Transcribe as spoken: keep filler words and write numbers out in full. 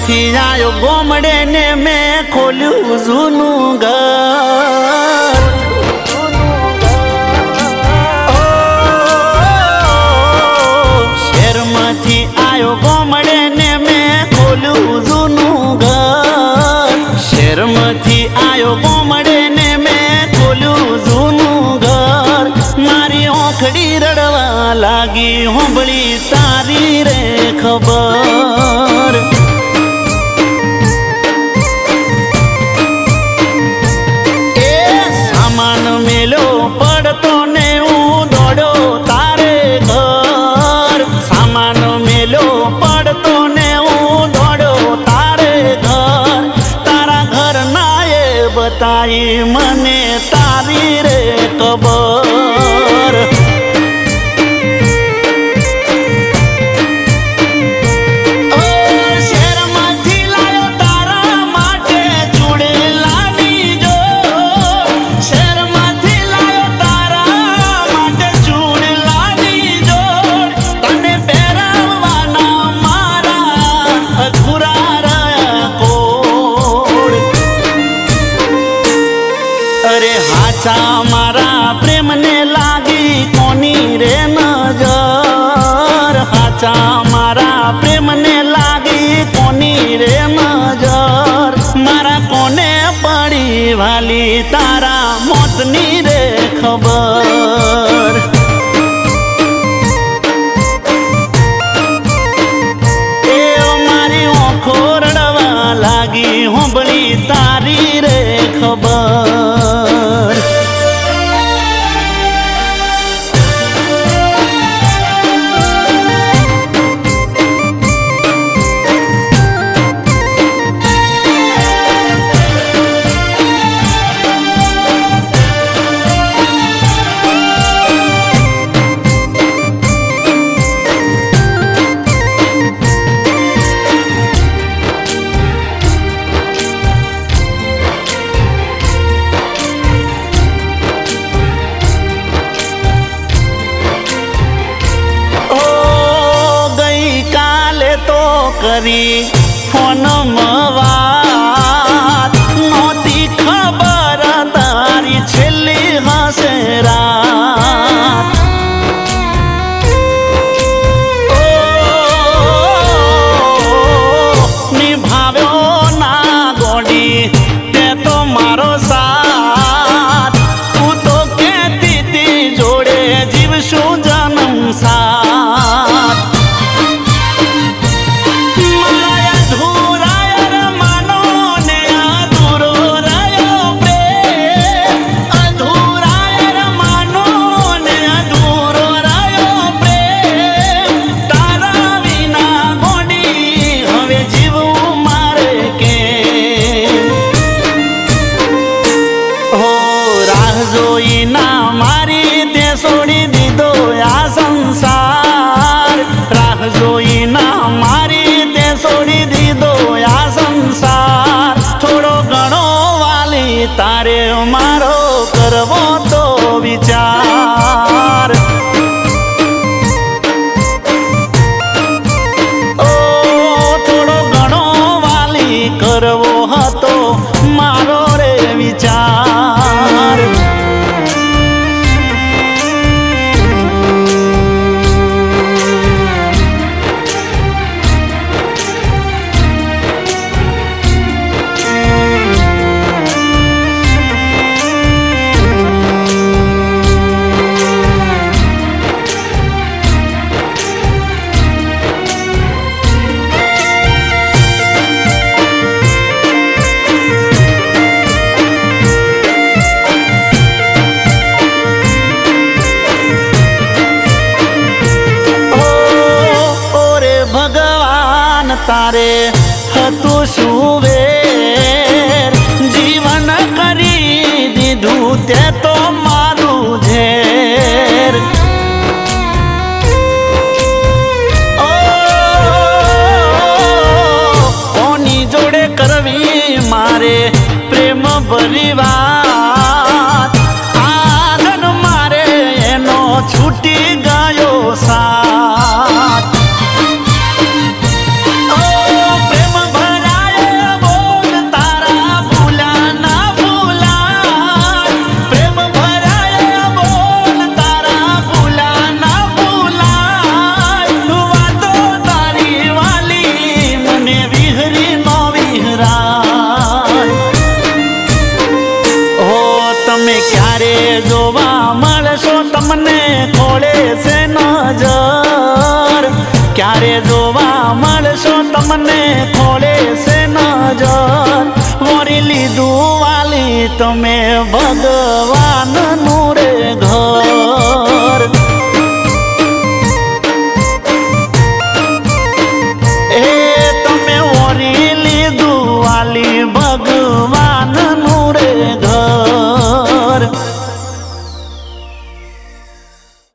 શહેરમાંથી આયો ગોમડે ને મેં ખોલ્યું જૂનું ઘર. શહેરમાંથી આયો ગોમડે ને મેં ખોલ્યું જૂનું ઘર. શહેરમાંથી આયો ગોમડે ને મેં ખોલ્યું જૂનું ઘર. મારી ઓખડી રડવા લાગી હોંભળી તારી રે ખબર. એ સામાન મેલો પડતો ને હું દોડો તારે ઘર. સામાન મેલો પડતો ને હું દોડો તારે ઘર. તારા ઘર ના એ બતાઈ મને તારી રે ખબર. મારા પ્રેમ ને લાગી કોની રે નજર. હાચા મારા પ્રેમ ને લાગી કોની રે નજર. મારા કોને પડી વાલી તારા મોતની રે ખબર. એ મારી ઓખો રડવા લાગી હોંભળી તારી રે ખબર. કરી ફોન વાત નહોતી ખબર તારી છેલ્લી હશે રાત. નિભાવ્યો ના ગોડી તે તો મારો સાથ. તું તો કહેતી તી જોડે જીવશું જન્મ સાથ. મારી તે છોડી દીધો આ સંસાર. રાહ જોઈ ના મારી તે છોડી દીધો આ સંસાર. થોડો ઘણો વાલી તારે મારો કરવો તો વિચાર. ઓ થોડો ઘણો વાલી કરવો હતો મારો રે વિચાર. તારે હતું શું વેર. જીવન કરી દીધું તે તો મારું ઝેર. ઓ કોની જોડે કરવી મારે પ્રેમ ભરી વાત. આગળ મારે એનો છૂટી ગયો સાથ. પ્રેમ ભર ક્યારે જોવા મળશો તમને ખોળે છે નજર, ક્યારે જોવા મળશો તમને ખોળે છે નજર. વરી લીધું વાલી તમે ભગવાનનું